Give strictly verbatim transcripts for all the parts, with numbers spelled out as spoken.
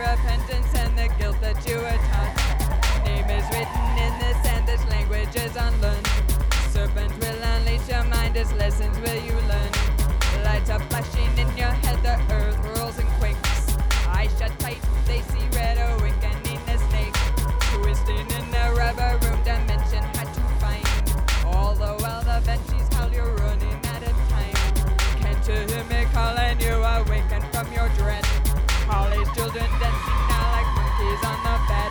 repentance and the guilt that you were taught. Name is written in the sand, this language is unlearned. Serpent will unleash your mind, as lessons will you learn. Lights are flashing in your head, the earth rolls and quakes. Eyes shut tight, they see red, awakening a snake. Twisting in the rubber room, dimension had to find. All the while the banshees howl, you're running out of time. Can't you hear me calling you, awaken from your dread? College children dancing now like monkeys on the bed.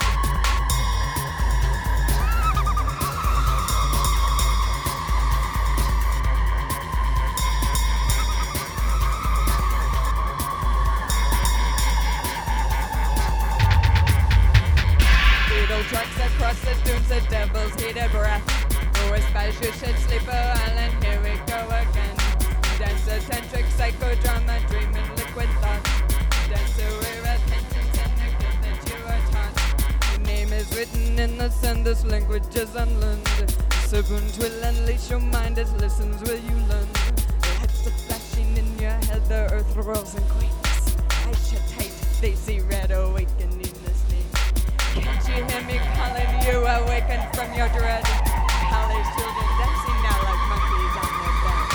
Beetle tracks across the dunes, the devil's heated breath. Oh, especially you should sleep, oh island, here we go again. Dance a tantric psychodrama, dreaming liquid thoughts. Dance away repentance and the guilt that you were taught. Your name is written in the sand, this language is unlearned. Serpent will unleash your mind, as lessons will you learn. Lights are flashing in your head, the earth rolls and quakes. Eyes shut tight, they see red, awakening the snake. Can't you hear me calling you, awaken from your dread? College children dancing now like monkeys on the bed.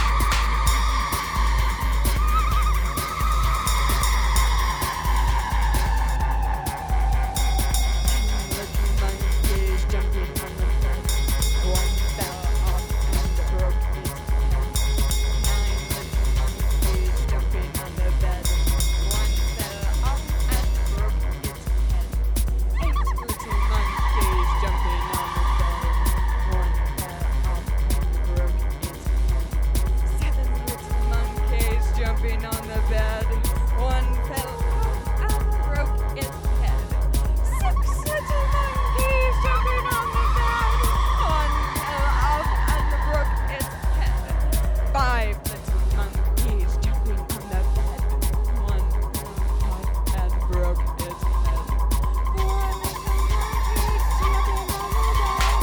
Little monkeys jumping on the bed. One fell off and broke its head. Nine little monkeys jumping on the bed. One fell off and broke its head. Eight little monkeys jumping on the bed. One fell off and broke its head. Seven little monkeys jumping on the bed. One fell off and broke its head. Six little monkeys jumping on the bed. One fell off and broke its head. Five little monkeys jumping on the bed. One fell off and broke its head. Four little monkeys jumping on the bed.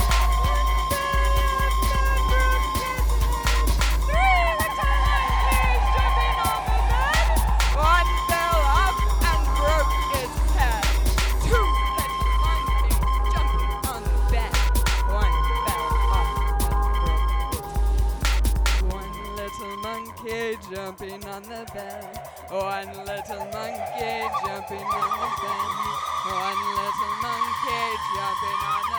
One fell off and broke its head. Three little monkeys jumping on the bed. One fell off and broke its head. Two little monkeys jumping on the bed. One little monkey jumping on the bed. One little monkey jumping on the bed. One little monkey jumping on the